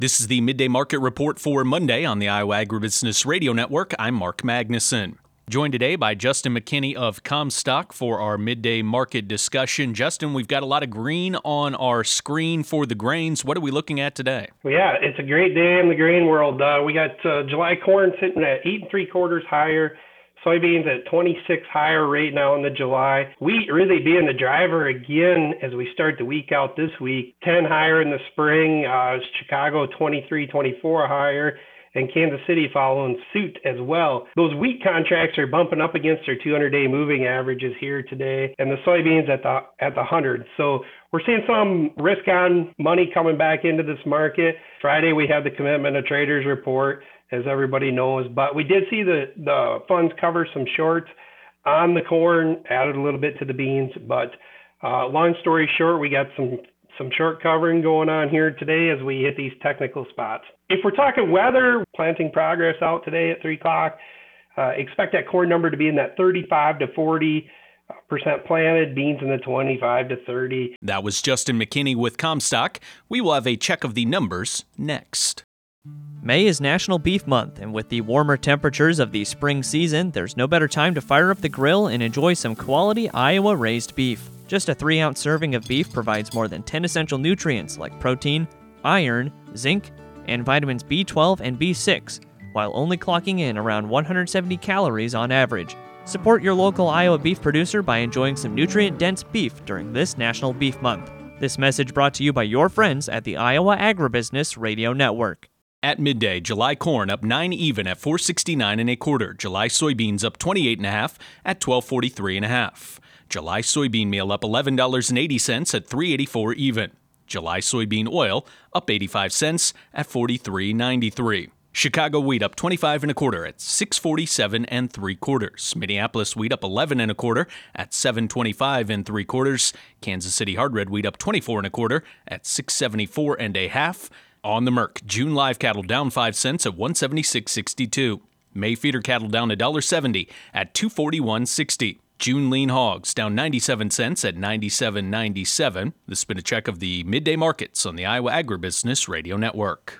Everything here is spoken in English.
This is the Midday Market Report for Monday on the Iowa Agribusiness Radio Network. I'm Mark Magnuson. Joined today by Justin McKinney of Comstock for our midday market discussion. Justin, we've got a lot of green on our screen for the grains. What are we looking at today? Well, yeah, it's a great day in the grain world. We got July corn sitting at 8 3/4 higher. Soybeans at 26 higher right now in the July. Wheat really being the driver again as we start the week out this week. 10 higher in the spring. Chicago 23, 24 higher. And Kansas City following suit as well. Those wheat contracts are bumping up against their 200-day moving averages here today, and the soybeans at the 100. So we're seeing some risk on money coming back into this market. Friday we had the commitment of traders report, as everybody knows, but we did see the funds cover some shorts on the corn, added a little bit to the beans. But long story short, we got some short covering going on here today as we hit these technical spots. If we're talking weather, planting progress out today at 3 o'clock, expect that corn number to be in that 35 to 40% planted, beans in the 25 to 30. That was Justin McKinney with Comstock. We will have a check of the numbers next. May is National Beef Month, and with the warmer temperatures of the spring season, there's no better time to fire up the grill and enjoy some quality Iowa-raised beef. Just a 3-ounce serving of beef provides more than 10 essential nutrients like protein, iron, zinc, and vitamins B12 and B6, while only clocking in around 170 calories on average. Support your local Iowa beef producer by enjoying some nutrient-dense beef during this National Beef Month. This message brought to you by your friends at the Iowa Agribusiness Radio Network. At midday, July corn up 9 even at 469 1/4. July soybeans up 28 1/2 at 1243 1/2. July soybean meal up $11.80 at 384 even. July soybean oil up 85 cents at 43.93. Chicago wheat up 25 1/4 at 647 3/4. Minneapolis wheat up 11 1/4 at 725 3/4. Kansas City hard red wheat up 24 1/4 at 674 1/2. On the Merc, June live cattle down 5 cents at 176.62. May feeder cattle down $1.70 at 241.60. June lean hogs down 97 cents at 97.97. This has been a check of the midday markets on the Iowa Agribusiness Radio Network.